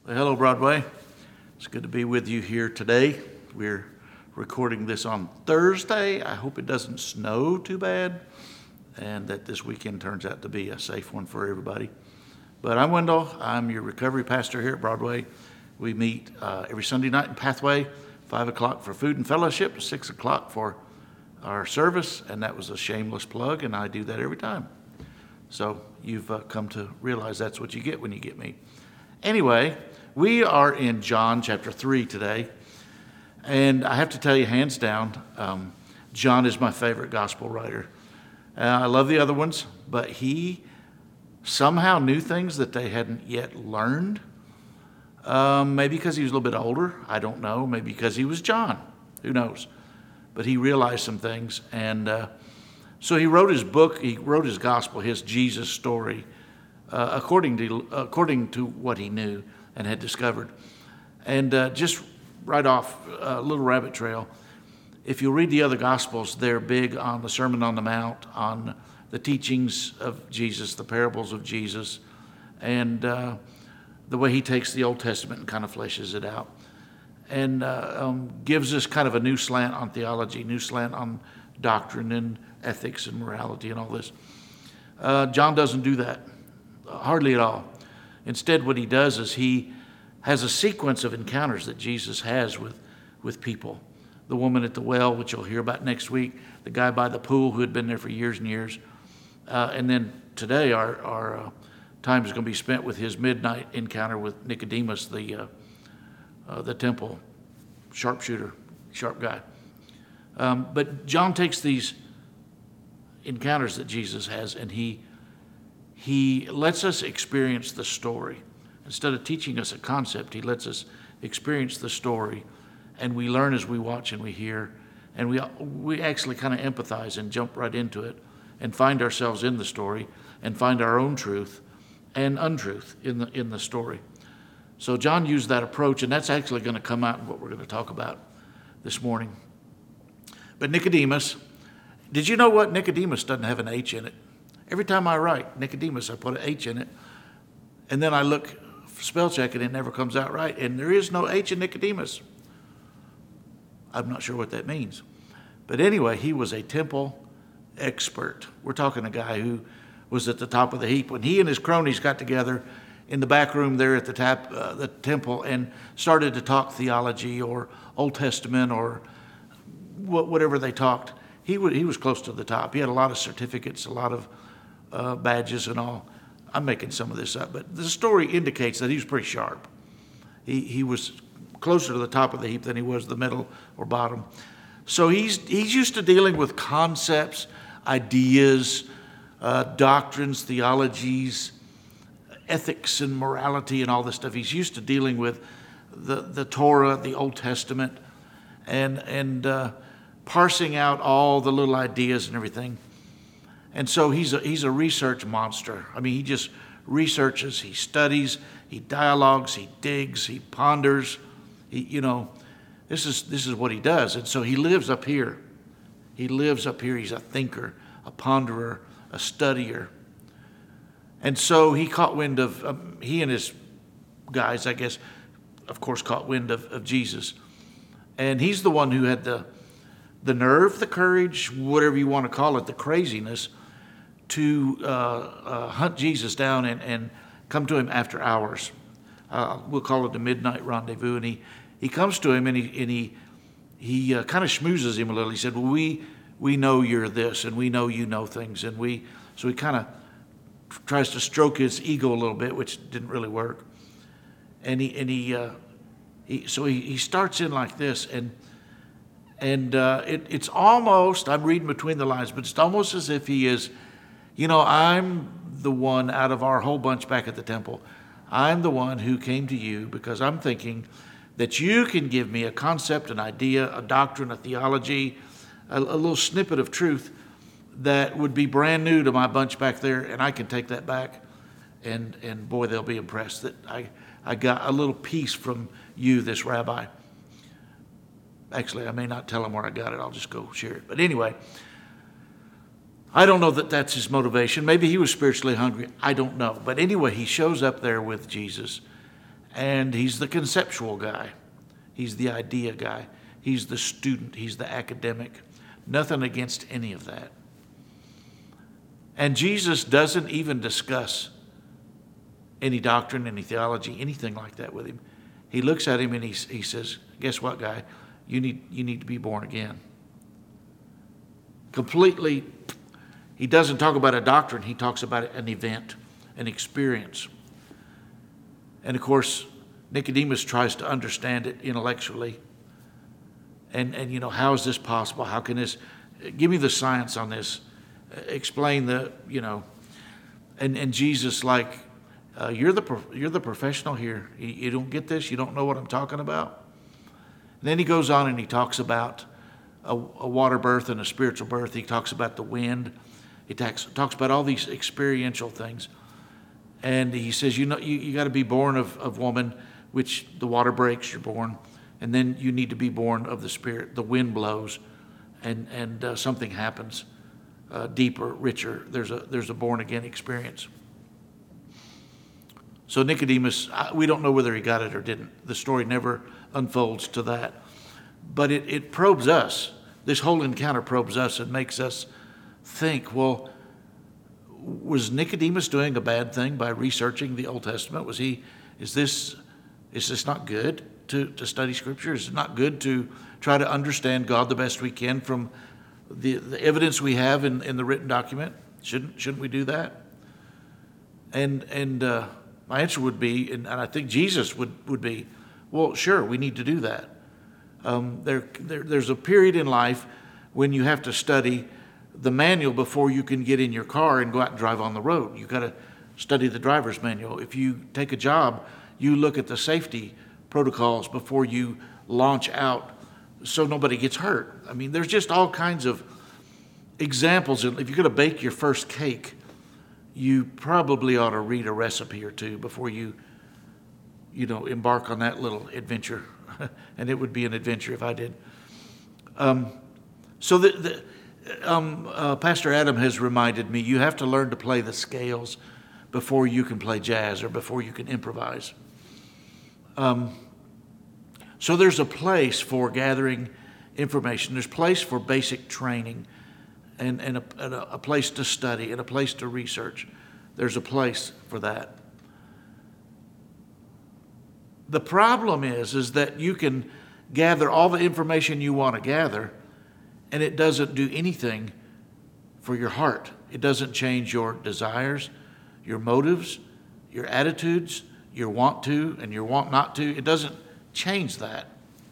Well, hello, Broadway. It's good to be with you here today. We're recording this on Thursday. I hope it doesn't snow too bad and that this weekend turns out to be a safe one for everybody. But I'm Wendell. I'm your recovery pastor here at Broadway. We meet every Sunday night in Pathway, 5 o'clock for food and fellowship, 6 o'clock for our service, and that was a shameless plug, and I do that every time. So you've come to realize that's what you get when you get me. Anyway, we are in John chapter 3 today, and I have to tell you, hands down, John is my favorite gospel writer. I love the other ones, but he somehow knew things that they hadn't yet learned. Maybe because he was a little bit older, I don't know. Maybe because he was John, who knows. But he realized some things, and so he wrote his book, he wrote his gospel, his Jesus story, according to what he knew and had discovered. And just right off, a little rabbit trail, if you read the other gospels, they're big on the Sermon on the Mount, on the teachings of Jesus, the parables of Jesus, and the way he takes the Old Testament and kind of fleshes it out, and gives us kind of a new slant on theology, new slant on doctrine and ethics and morality and all this. John doesn't do that, hardly at all. Instead, what he does is he has a sequence of encounters that Jesus has with people. The woman at the well, which you'll hear about next week, the guy by the pool who had been there for years and years. And then today our time is going to be spent with his midnight encounter with Nicodemus, the temple sharpshooter, sharp guy. But John takes these encounters that Jesus has, and he lets us experience the story. Instead of teaching us a concept, he lets us experience the story, and we learn as we watch and we hear, and we actually kind of empathize and jump right into it and find ourselves in the story and find our own truth and untruth in the story. So John used that approach, and that's actually going to come out in what we're going to talk about this morning. But Nicodemus, did you know what? Nicodemus doesn't have an H in it. Every time I write Nicodemus, I put an H in it, and then I look, spell check it, and it never comes out right. And there is no H in Nicodemus. I'm not sure what that means. But anyway, he was a temple expert. We're talking a guy who was at the top of the heap. When he and his cronies got together in the back room there at the temple and started to talk theology or Old Testament or whatever they talked, he was close to the top. He had a lot of certificates, a lot of badges and all. I'm making some of this up, but the story indicates that he was pretty sharp. He was closer to the top of the heap than he was the middle or bottom. So he's used to dealing with concepts, ideas, doctrines, theologies, ethics and morality and all this stuff. He's used to dealing with the Torah, the Old Testament, and parsing out all the little ideas and everything. And so he's a research monster. I mean, he just researches, he studies, he dialogues, he digs, he ponders. This is what he does. And so he lives up here. He lives up here. He's a thinker, a ponderer, a studier. And so he caught wind of, he and his guys, I guess, of course, caught wind of Jesus. And he's the one who had the nerve, the courage, whatever you want to call it, the craziness, to hunt Jesus down and come to him after hours. We'll call it the midnight rendezvous. And he comes to him and he kind of schmoozes him a little. He said, well, we know you're this, and we know you know things. So he kind of tries to stroke his ego a little bit, which didn't really work. And he starts in like this, and it's almost, I'm reading between the lines, but it's almost as if he is, I'm the one out of our whole bunch back at the temple. I'm the one who came to you because I'm thinking that you can give me a concept, an idea, a doctrine, a theology, a little snippet of truth that would be brand new to my bunch back there, and I can take that back, and boy, they'll be impressed that I got a little piece from you, this rabbi. Actually, I may not tell him where I got it. I'll just go share it. But anyway, I don't know that that's his motivation. Maybe he was spiritually hungry. I don't know. But anyway, he shows up there with Jesus, And he's the conceptual guy. He's the idea guy. He's the student. He's the academic. Nothing against any of that. And Jesus doesn't even discuss any doctrine, any theology, anything like that with him. He looks at him and he says, guess what, guy? You need to be born again. Completely, he doesn't talk about a doctrine. He talks about an event, an experience. And of course, Nicodemus tries to understand it intellectually. And how is this possible? How can this, give me the science on this. Explain and Jesus, like, you're the professional here. You don't get this? You don't know what I'm talking about? And then he goes on and he talks about a water birth and a spiritual birth. He talks about the wind. He talks about all these experiential things. And he says, you got to be born of woman, which the water breaks, you're born. And then you need to be born of the Spirit. The wind blows and something happens deeper, richer. There's a born again experience. So Nicodemus, we don't know whether he got it or didn't. The story never unfolds to that. But it probes us. This whole encounter probes us and makes us think, well, was Nicodemus doing a bad thing by researching the Old Testament? Is this not good to study Scripture? Is it not good to try to understand God the best we can from the evidence we have in the written document? Shouldn't we do that? And my answer would be, and I think Jesus would be, well, sure, we need to do that. There's a period in life when you have to study the manual before you can get in your car and go out and drive on the road. You've got to study the driver's manual. If you take a job, you look at the safety protocols before you launch out so nobody gets hurt. I mean, there's just all kinds of examples. If you're going to bake your first cake, you probably ought to read a recipe or two before you embark on that little adventure. And it would be an adventure if I did. Pastor Adam has reminded me, you have to learn to play the scales before you can play jazz or before you can improvise. So there's a place for gathering information. There's a place for basic training and a place to study and a place to research. There's a place for that. The problem is that you can gather all the information you want to gather, and it doesn't do anything for your heart. It doesn't change your desires, your motives, your attitudes, your want to and your want not to. It doesn't change that.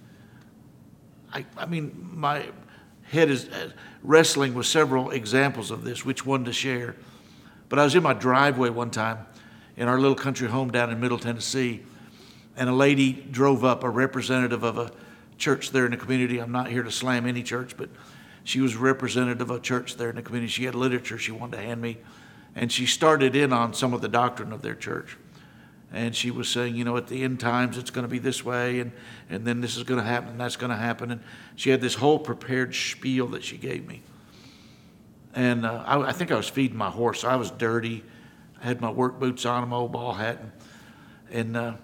I mean, my head is wrestling with several examples of this, which one to share. But I was in my driveway one time in our little country home down in Middle Tennessee, and a lady drove up, a representative of a church there in the community. I'm not here to slam any church, but she was a representative of a church there in the community. She had literature she wanted to hand me, and she started in on some of the doctrine of their church. And she was saying, at the end times, it's going to be this way, and then this is going to happen, and that's going to happen. And she had this whole prepared spiel that she gave me. And I think I was feeding my horse. So I was dirty. I had my work boots on, my old ball hat, and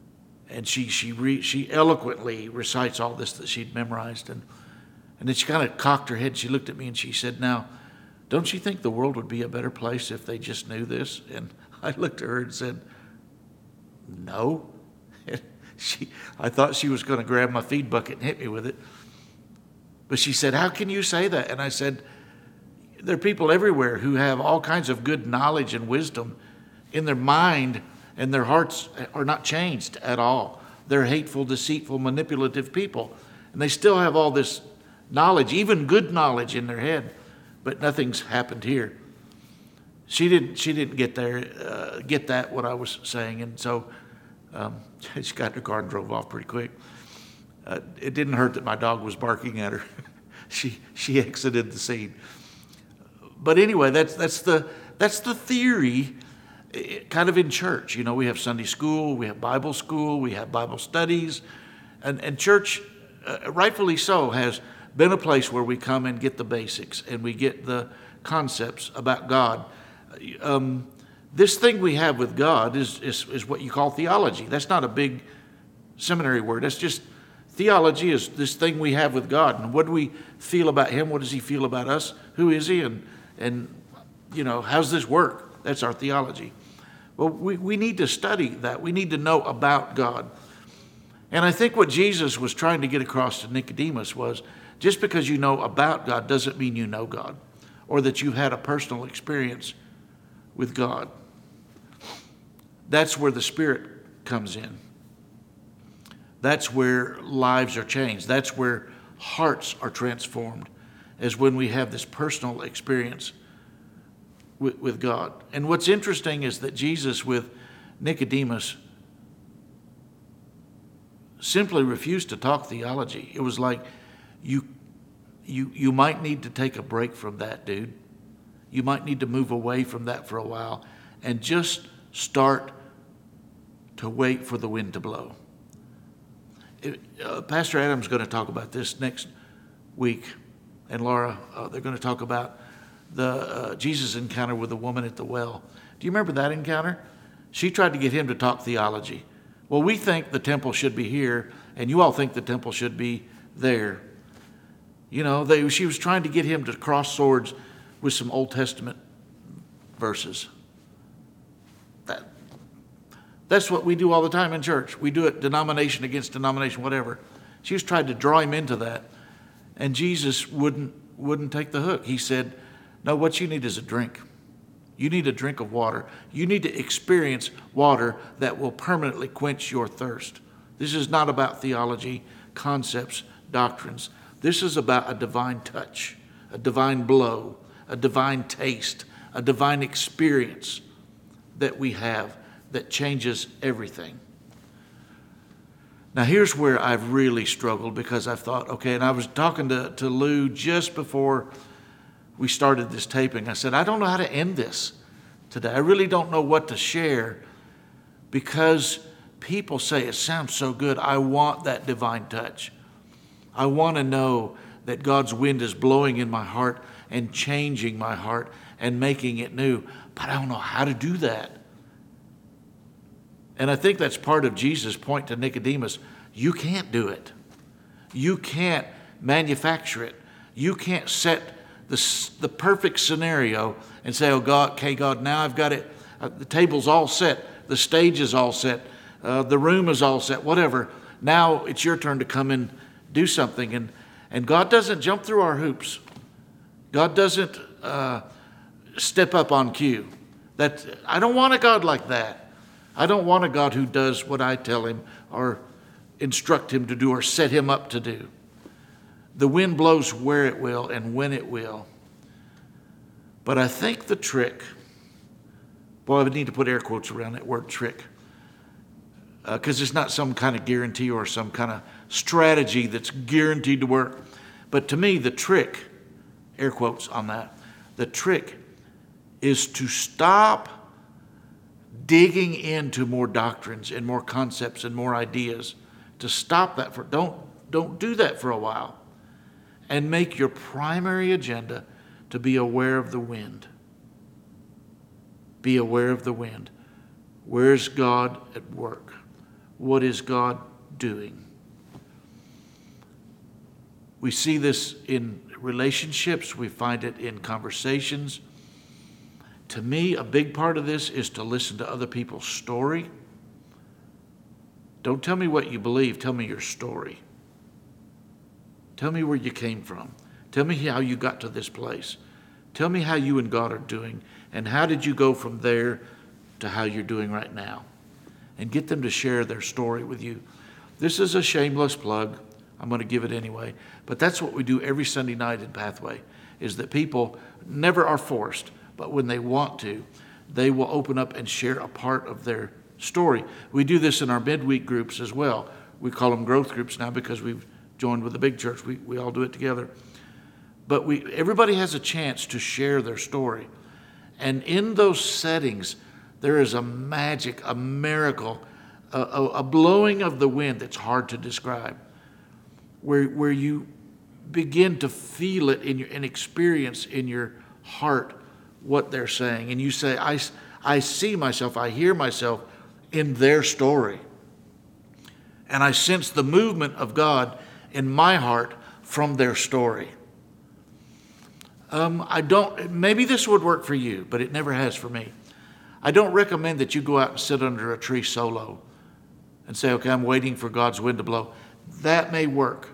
she eloquently recites all this that she'd memorized. And then she kind of cocked her head. She looked at me and she said, "Now, don't you think the world would be a better place if they just knew this?" And I looked at her and said, "No." I thought she was going to grab my feed bucket and hit me with it. But she said, "How can you say that?" And I said, there are people everywhere who have all kinds of good knowledge and wisdom in their mind, and their hearts are not changed at all. They're hateful, deceitful, manipulative people. And they still have all this knowledge, even good knowledge in their head, but nothing's happened here. She didn't get that, what I was saying. And so she got in her car and drove off pretty quick. It didn't hurt that my dog was barking at her. She exited the scene. But anyway, that's the theory, kind of in church. We have Sunday school, we have Bible school, we have Bible studies, and church, rightfully so, has been a place where we come and get the basics and we get the concepts about God. This thing we have with God is what you call theology. That's not a big seminary word. That's just theology is this thing we have with God. And what do we feel about him? What does he feel about us? Who is he? And how's this work? That's our theology. Well, we need to study that. We need to know about God. And I think what Jesus was trying to get across to Nicodemus was just because you know about God doesn't mean you know God or that you've had a personal experience with God. That's where the Spirit comes in. That's where lives are changed. That's where hearts are transformed, is when we have this personal experience with God. And what's interesting is that Jesus with Nicodemus simply refused to talk theology. It was like, you might need to take a break from that, dude. You might need to move away from that for a while and just start to wait for the wind to blow. Pastor Adam's going to talk about this next week, and Laura, they're going to talk about the Jesus encounter with the woman at the well. Do you remember that encounter? She tried to get him to talk theology. Well, we think the temple should be here, and you all think the temple should be there. She was trying to get him to cross swords with some Old Testament verses. That's what we do all the time in church. We do it denomination against denomination, whatever. She was trying to draw him into that, and Jesus wouldn't take the hook. He said, no, what you need is a drink. You need a drink of water. You need to experience water that will permanently quench your thirst. This is not about theology, concepts, doctrines. This is about a divine touch, a divine blow, a divine taste, a divine experience that we have that changes everything. Now, here's where I've really struggled, because I've thought, okay, and I was talking to Lou just before we started this taping. I said, I don't know how to end this today. I really don't know what to share, because people say it sounds so good. I want that divine touch. I want to know that God's wind is blowing in my heart and changing my heart and making it new. But I don't know how to do that. And I think that's part of Jesus' point to Nicodemus. You can't do it. You can't manufacture it. You can't set the perfect scenario and say, oh God, okay, God, now I've got it. The table's all set. The stage is all set. The room is all set, whatever. Now it's your turn to come and do something. And God doesn't jump through our hoops. God doesn't step up on cue. I don't want a God like that. I don't want a God who does what I tell him or instruct him to do or set him up to do. The wind blows where it will and when it will. But I think the trick, I would need to put air quotes around that word trick, because it's not some kind of guarantee or some kind of strategy that's guaranteed to work. But to me, the trick, air quotes on that, the trick is to stop digging into more doctrines and more concepts and more ideas. To stop that don't do that for a while, and make your primary agenda to be aware of the wind. Be aware of the wind. Where's God at work? What is God doing? We see this in relationships. We find it in conversations. To me, a big part of this is to listen to other people's story. Don't tell me what you believe. Tell me your story. Tell me where you came from. Tell me how you got to this place. Tell me how you and God are doing, and how did you go from there to how you're doing right now. And get them to share their story with you. This is a shameless plug. I'm going to give it anyway. But that's what we do every Sunday night in Pathway, is that people never are forced, but when they want to, they will open up and share a part of their story. We do this in our midweek groups as well. We call them growth groups now because we've joined with the big church. We all do it together. But everybody has a chance to share their story. And in those settings, there is a magic, a miracle, a blowing of the wind that's hard to describe, where you begin to feel it and experience in your heart what they're saying. And you say, I see myself, I hear myself in their story. And I sense the movement of God in my heart from their story. Maybe this would work for you, but it never has for me. I don't recommend that you go out and sit under a tree solo and say, okay, I'm waiting for God's wind to blow. That may work.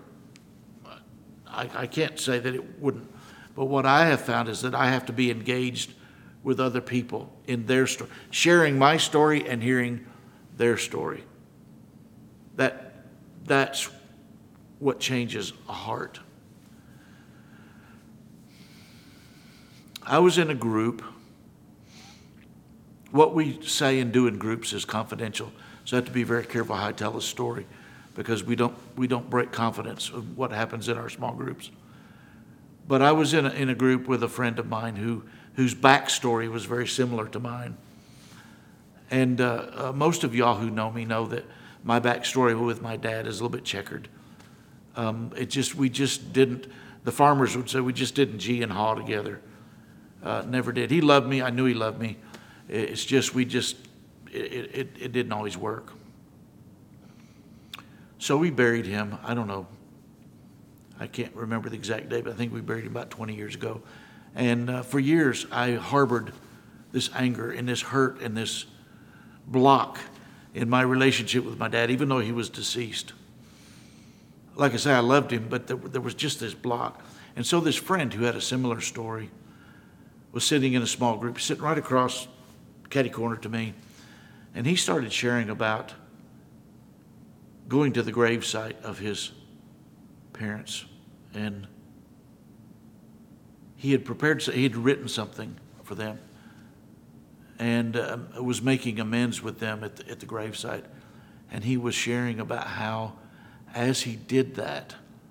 I can't say that it wouldn't. But what I have found is that I have to be engaged with other people in their story, sharing my story and hearing their story. That's what changes a heart. I was in a group. What we say and do in groups is confidential, so I have to be very careful how I tell a story, because we don't break confidence of what happens in our small groups. But I was in a group with a friend of mine whose backstory was very similar to mine. And most of y'all who know me know that my backstory with my dad is a little bit checkered. We just didn't, the farmers would say, we just didn't gee and haw together. Never did. He loved me. I knew he loved me. It's just, it didn't always work. So we buried him. I don't know. I can't remember the exact date, but I think we buried him about 20 years ago. And for years, I harbored this anger and this hurt and this block in my relationship with my dad, even though he was deceased. Like I say, I loved him, but there was just this block. And so this friend who had a similar story was sitting in a small group, sitting right across catty corner to me. And he started sharing about going to the gravesite of his parents. And he had written something for them, and was making amends with them at the gravesite. And he was sharing about how, as he did that,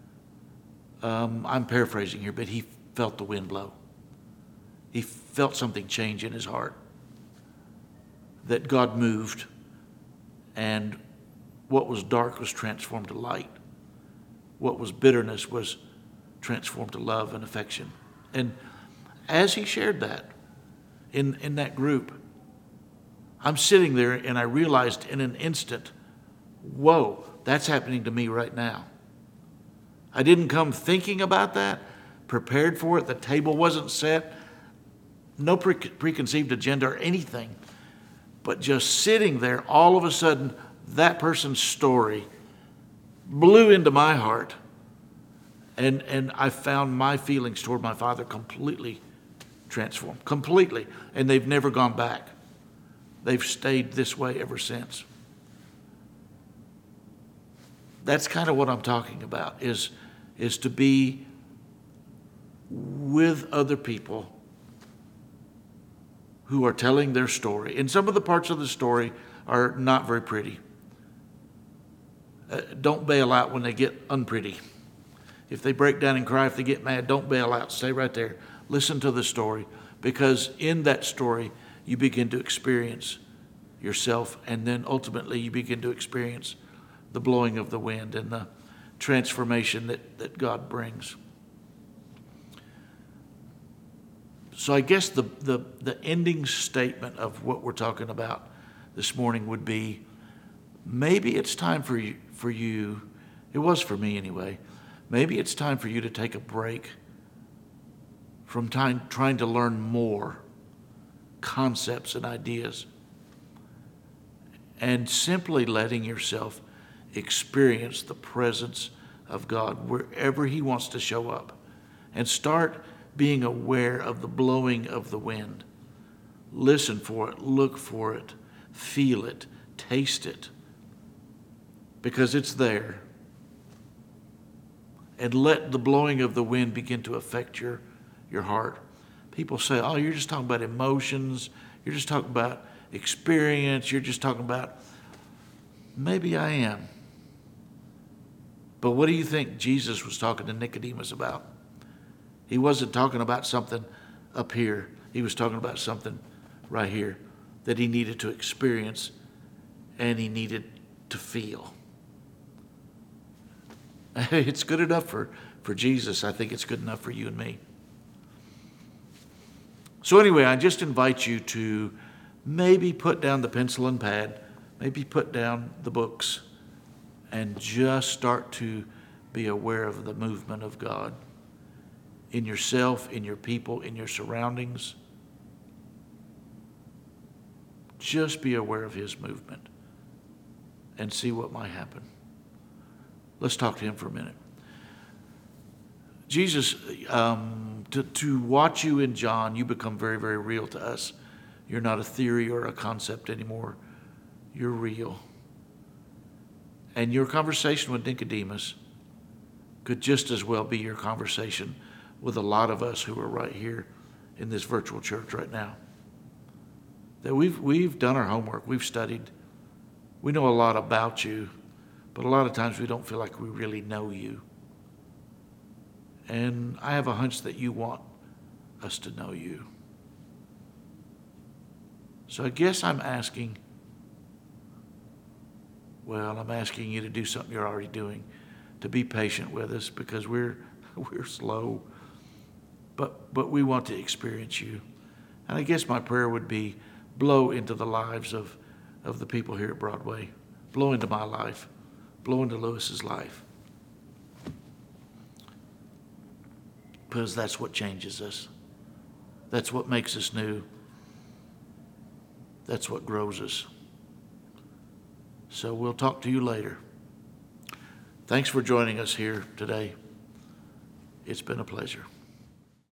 I'm paraphrasing here, but he felt the wind blow. He felt something change in his heart, that God moved, and what was dark was transformed to light. What was bitterness was transformed to love and affection. And as he shared that in that group, I'm sitting there and I realized in an instant, whoa, that's happening to me right now. I didn't come thinking about that, prepared for it. The table wasn't set, no preconceived agenda or anything. But just sitting there, all of a sudden, that person's story blew into my heart. And I found my feelings toward my father completely transformed, completely. And they've never gone back. They've stayed this way ever since. That's kind of what I'm talking about, is to be with other people who are telling their story. And some of the parts of the story are not very pretty. Don't bail out when they get unpretty. If they break down and cry, if they get mad, don't bail out. Stay right there. Listen to the story, because in that story, you begin to experience yourself, and then ultimately you begin to experience the blowing of the wind and the transformation that God brings. So I guess the ending statement of what we're talking about this morning would be, maybe it's time for you, it was for me anyway, maybe it's time for you to take a break from trying to learn more concepts and ideas, and simply letting yourself experience the presence of God wherever He wants to show up, and start being aware of the blowing of the wind. Listen for it, look for it, feel it, taste it, because it's there. And let the blowing of the wind begin to affect your heart. People say, oh, you're just talking about emotions, you're just talking about experience, you're just talking about, maybe I am. But what do you think Jesus was talking to Nicodemus about? He wasn't talking about something up here. He was talking about something right here that he needed to experience and he needed to feel. It's good enough for Jesus. I think it's good enough for you and me. So anyway, I just invite you to maybe put down the pencil and pad, maybe put down the books, and just start to be aware of the movement of God in yourself, in your people, in your surroundings. Just be aware of his movement and see what might happen. Let's talk to him for a minute. Jesus, to watch you in John, you become very, very real to us. You're not a theory or a concept anymore. You're real. And your conversation with Nicodemus could just as well be your conversation with a lot of us who are right here in this virtual church right now. That we've done our homework, we've studied, we know a lot about you, but a lot of times we don't feel like we really know you. And I have a hunch that you want us to know you. So I guess I'm asking you to do something you're already doing, to be patient with us, because we're slow, but we want to experience you. And I guess my prayer would be, blow into the lives of the people here at Broadway, blow into my life, blow into Lewis's life, because that's what changes us. That's what makes us new. That's what grows us. So we'll talk to you later. Thanks for joining us here today. It's been a pleasure.